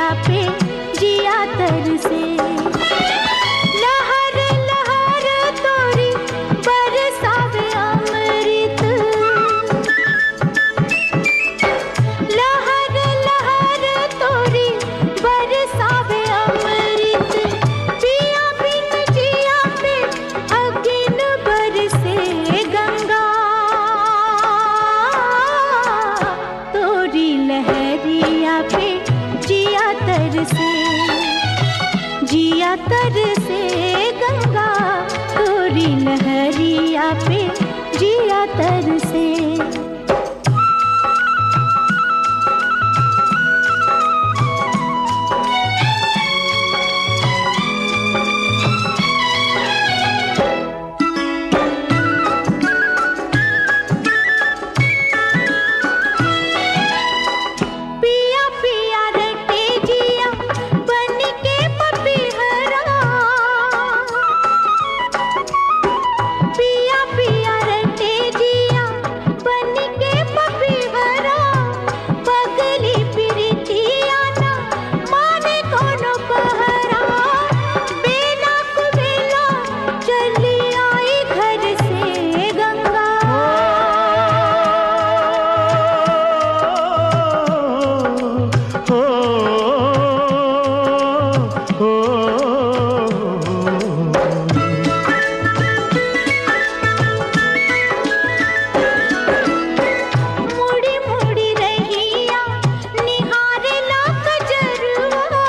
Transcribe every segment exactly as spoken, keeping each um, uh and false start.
लहरिया पे जिया तरसे। लहर लहर तोरी बरसावे अमृत, लहर लहर तोरी बरसावे अमृत। पिया बिन जिया पे अगिन बरसे गंगा, तोरी लहरिया पे जिया तरसे, जिया तरसे गंगा, तोरी लहरिया पे जिया तरसे। पिया पिया रटे जिया बन के पपीहरा, पिया पिया रटे जिया बन के पपीहरा। पगली प्रीतिया ना माने कोनो पहरा, बेला कुबेला चली आई घर से गंगा। हो हो मुड़ी मुड़ी रहिया निहारे ला कजरवा,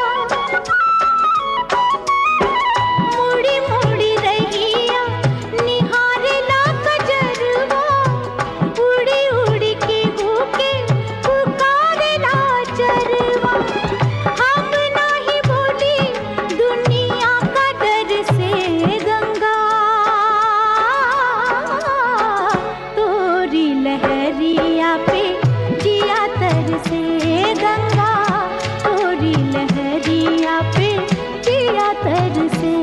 मुड़ी मुड़ी रहिया निहारे ला कजरवा। उड़ी उड़ी के होके पुकारे ला चरवा। हम नाही बोली दुनिया का डर से गंगा, तोरी लहरिया पे जिया तरसे गंगा, तोरी लहरिया पे जिया तरसे।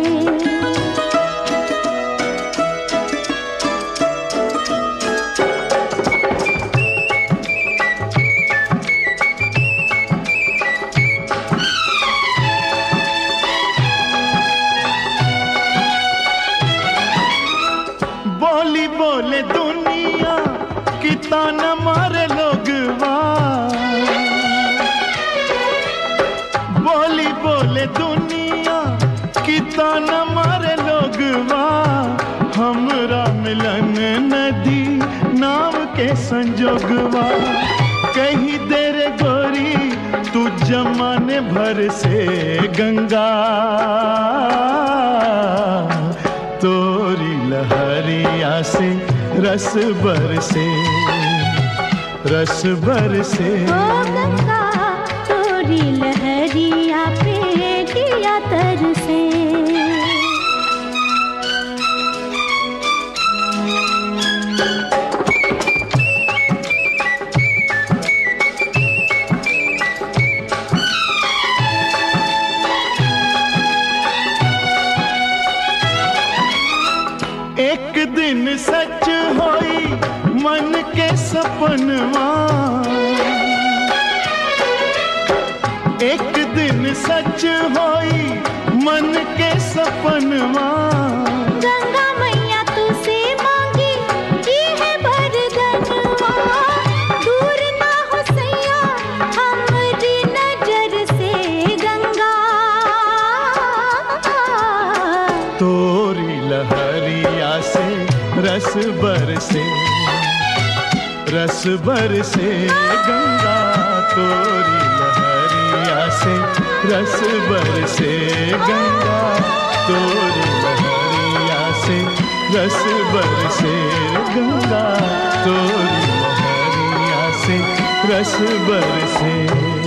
बोली बोले दुनिया की ताना मारे लोगवा, बोली बोले दुनिया की ताना मारे लोगवा। हमरा मिलन नदी नाम के संजोगवा, कहीं देर गोरी तू जमाने भर से गंगा, तोरी लहरिया से रस बरसे, रस बरसे। ओ गंगा, तोरी लहरिया पे जिया तरसे। एक दिन सच होई मन के सपनवा, एक दिन सच होई मन के सपनवा। गंगा मैया तुसे मांगी की है वरदानवा, दूर ना हो सैया हमरी नजर से गंगा, तोरी लहरिया से रस बरसे, रस बरसे गंगा, तोरी लहरिया से रस बरसे गंगा, तोरी लहरिया से रस बरसे गंगा, तोरी लहरिया से रस बरसे।